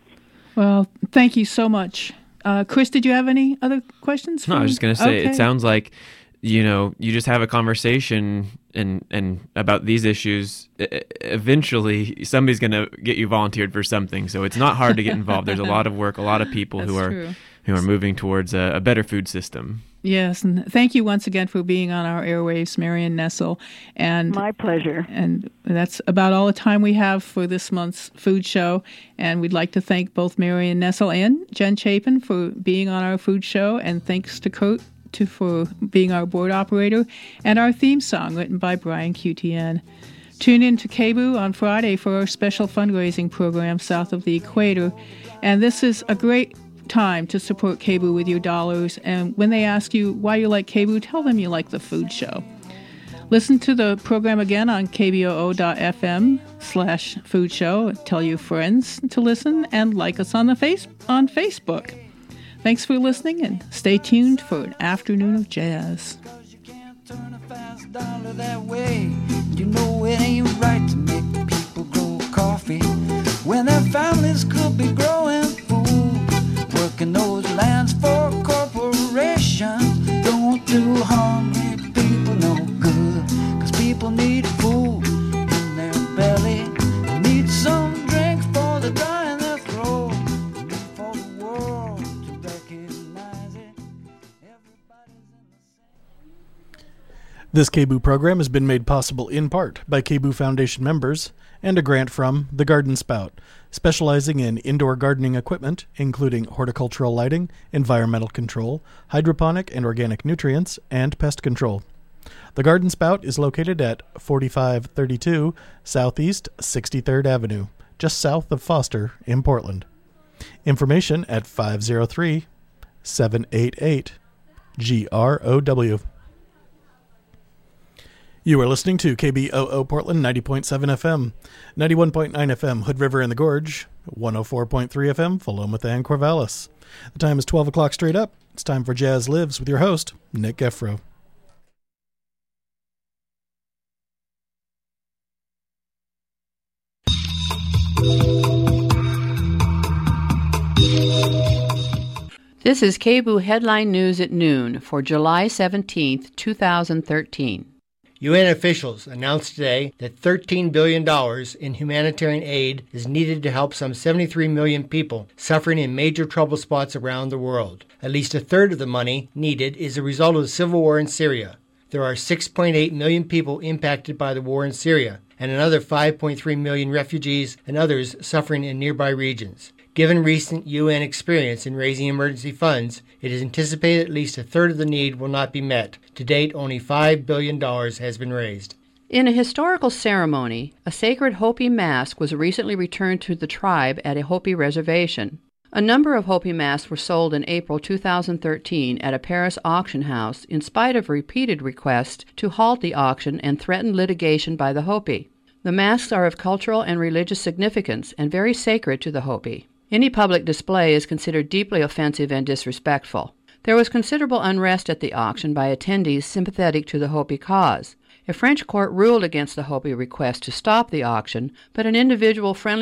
Well, thank you so much. Uh, Chris, did you have any other questions? No, I was just going to say, okay. It sounds like, you know, you just have a conversation and, and about these issues. Eventually, somebody's going to get you volunteered for something. So it's not hard to get involved. There's a lot of work, a lot of people That's who are true. who are moving towards a, a better food system. Yes, and thank you once again for being on our airwaves, Marion Nestle. And my pleasure. And that's about all the time we have for this month's food show. And we'd like to thank both Marion Nestle and Jen Chapin for being on our food show. And thanks to Kurt to, for being our board operator. And our theme song written by Brian Q T N. Tune in to K B U on Friday for our special fundraising program south of the equator. And this is a great time to support K B U with your dollars, and when they ask you why you like K B U, tell them you like the food show. Listen to the program again on k b o o dot f m slash food show. Tell your friends to listen and like us on the face on Facebook. Thanks for listening, and stay tuned for an afternoon of jazz. Turn a fast dollar that way. You know it ain't right to make people grow coffee when their families could be growing food. Working those lands for corporations don't do hungry people no good. Cause people need food in their belly. They need some drink for the dry in their throat. They need for the world to recognize it. Everybody's in the same. This K B O O program has been made possible in part by K B O O Foundation members and a grant from The Garden Spout, specializing in indoor gardening equipment, including horticultural lighting, environmental control, hydroponic and organic nutrients, and pest control. The Garden Spout is located at forty-five thirty-two Southeast sixty-third Avenue, just south of Foster in Portland. Information at five oh three, seven eight eight, G R O W. You are listening to K B O O Portland ninety point seven F M, ninety-one point nine F M Hood River and the Gorge, one oh four point three F M Philomath and Corvallis. The time is twelve o'clock straight up. It's time for Jazz Lives with your host, Nick Geffro. This is K B O O Headline News at noon for July seventeenth, two thousand thirteen. U N officials announced today that thirteen billion dollars in humanitarian aid is needed to help some seventy-three million people suffering in major trouble spots around the world. At least a third of the money needed is a result of the civil war in Syria. There are six point eight million people impacted by the war in Syria, and another five point three million refugees and others suffering in nearby regions. Given recent U N experience in raising emergency funds, it is anticipated at least a third of the need will not be met. To date, only five billion dollars has been raised. In a historical ceremony, a sacred Hopi mask was recently returned to the tribe at a Hopi reservation. A number of Hopi masks were sold in April two thousand thirteen at a Paris auction house in spite of repeated requests to halt the auction and threatened litigation by the Hopi. The masks are of cultural and religious significance and very sacred to the Hopi. Any public display is considered deeply offensive and disrespectful. There was considerable unrest at the auction by attendees sympathetic to the Hopi cause. A French court ruled against the Hopi request to stop the auction, but an individual friendly